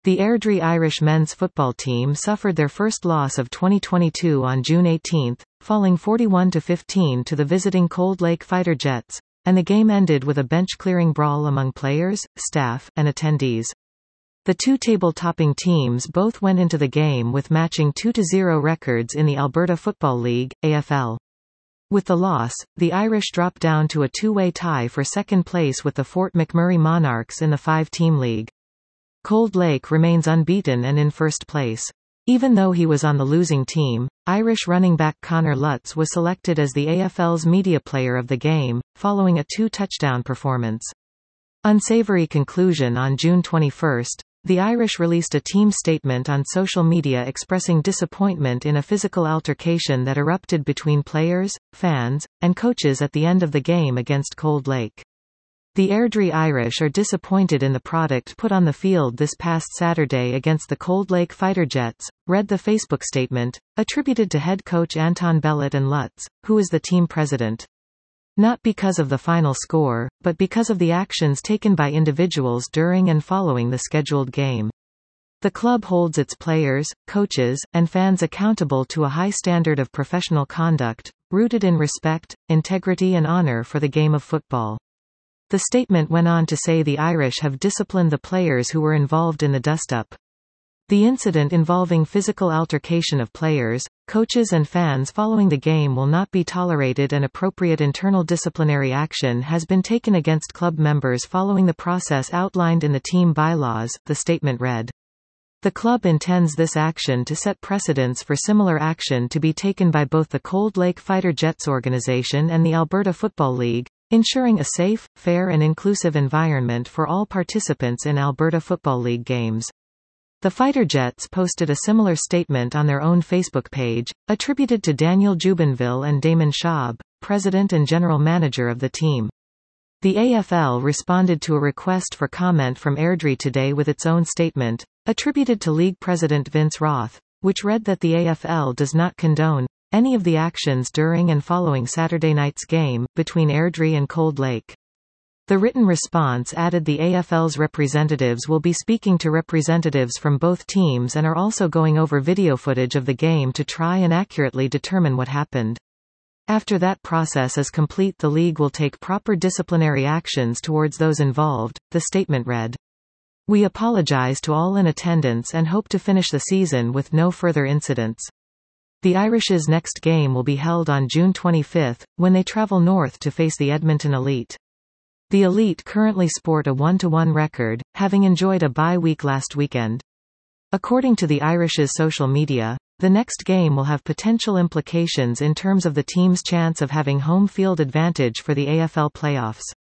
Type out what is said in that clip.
The Airdrie Irish men's football team suffered their first loss of 2022 on June 18, falling 41-15 to the visiting Cold Lake Fighter Jets, and the game ended with a bench-clearing brawl among players, staff, and attendees. The two table-topping teams both went into the game with matching 2-0 records in the Alberta Football League, AFL. With the loss, the Irish dropped down to a two-way tie for second place with the Fort McMurray Monarchs in the five-team league. Cold Lake remains unbeaten and in first place. Even though he was on the losing team, Irish running back Connor Lutz was selected as the AFL's media player of the game, following a two-touchdown performance. Unsavory conclusion. On June 21, the Irish released a team statement on social media expressing disappointment in a physical altercation that erupted between players, fans, and coaches at the end of the game against Cold Lake. The Airdrie Irish are disappointed in the product put on the field this past Saturday against the Cold Lake Fighter Jets, read the Facebook statement, attributed to head coach Anton Bellett and Lutz, who is the team president. Not because of the final score, but because of the actions taken by individuals during and following the scheduled game. The club holds its players, coaches, and fans accountable to a high standard of professional conduct, rooted in respect, integrity and honor for the game of football. The statement went on to say the Irish have disciplined the players who were involved in the dust-up. The incident involving physical altercation of players, coaches and fans following the game will not be tolerated, and appropriate internal disciplinary action has been taken against club members following the process outlined in the team bylaws, the statement read. The club intends this action to set precedents for similar action to be taken by both the Cold Lake Fighter Jets organization and the Alberta Football League, ensuring a safe, fair and inclusive environment for all participants in Alberta Football League games. The Fighter Jets posted a similar statement on their own Facebook page, attributed to Daniel Jubenville and Damon Schaub, president and general manager of the team. The AFL responded to a request for comment from Airdrie today with its own statement, attributed to league president Vince Roth, which read that the AFL does not condone any of the actions during and following Saturday night's game between Airdrie and Cold Lake. The written response added the AFL's representatives will be speaking to representatives from both teams and are also going over video footage of the game to try and accurately determine what happened. After that process is complete, the league will take proper disciplinary actions towards those involved, the statement read. We apologize to all in attendance and hope to finish the season with no further incidents. The Irish's next game will be held on June 25, when they travel north to face the Edmonton Elite. The Elite currently sport a 1-1 record, having enjoyed a bye week last weekend. According to the Irish's social media, the next game will have potential implications in terms of the team's chance of having home field advantage for the AFL playoffs.